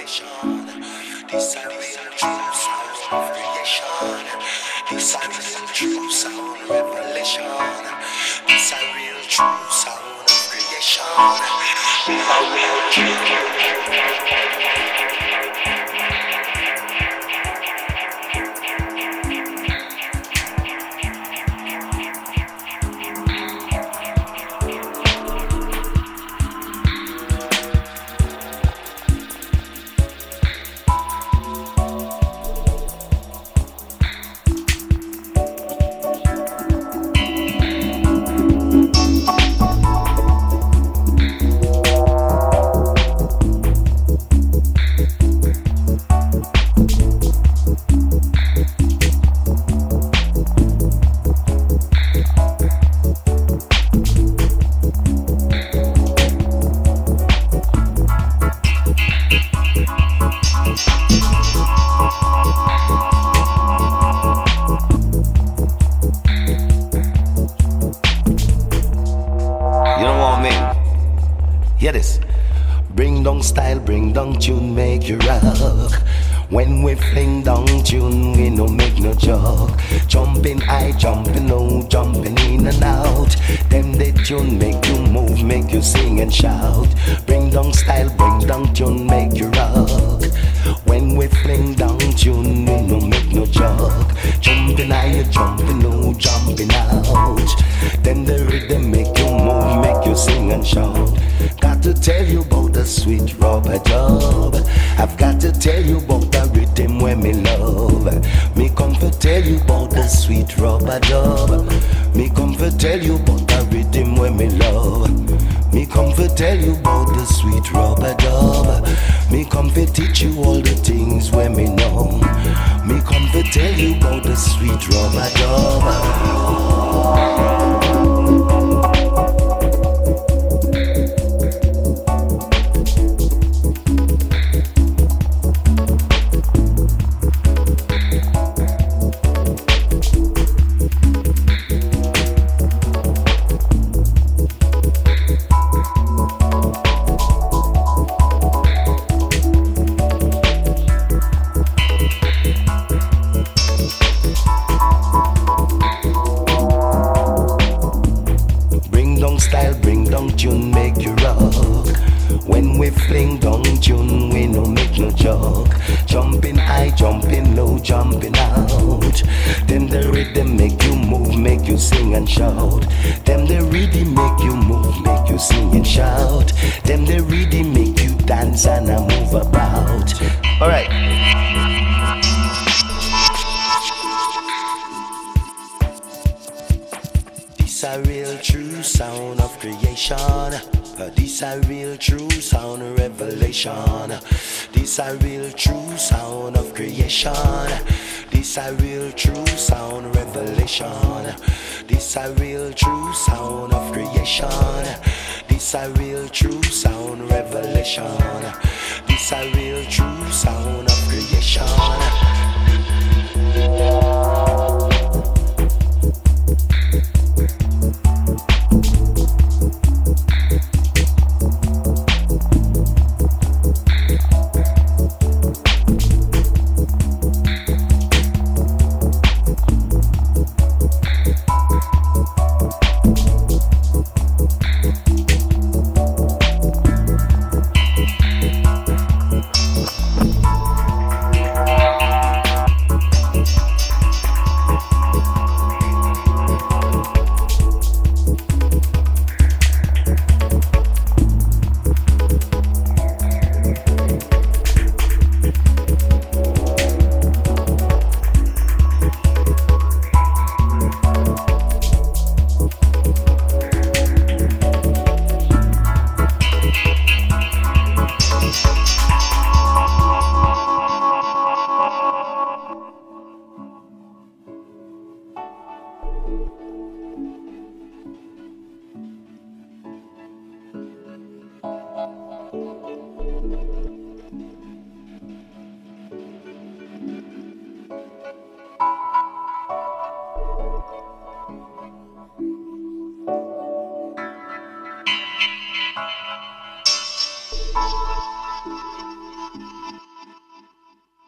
revelation. This a real true sound of creation. This a real true sound of revelation. This a real true sound of creation. This a real true. Hear this. Bring down style, bring down tune, make you rock. When we fling down tune, we no make no joke. Jumping high, jumping low, jumping in and out. Them they tune make you move, make you sing and shout. Bring down style, bring down tune, make you rock. When we fling down tune, we no make no joke. Jumping high, jumping low, jumping out. Then the rhythm make you move, make you sing and shout. Got to tell you about the sweet rubber dub. I've got to tell you about the rhythm where me love. Me come to tell you about the sweet rubber dub. Me come to tell you about the rhythm where me love. Me come to tell you about the sweet rubber dub. Me come to teach you all the things where me know. Me come to tell you about the sweet rubber dub. Style, bring down tune, make you rock. When we fling down tune, we no make no joke. Jumping high, jumping low, jumping out. Them the rhythm make you move, make you sing and shout. Them the rhythm make you move, make you sing and shout. Them the rhythm make you dance and move about. Alright. This a real true sound of creation. This a real true sound of revelation. This a real true sound of creation. This a real true sound of revelation. This a real true sound of creation. This a real true sound of revelation. This a real true sound of creation.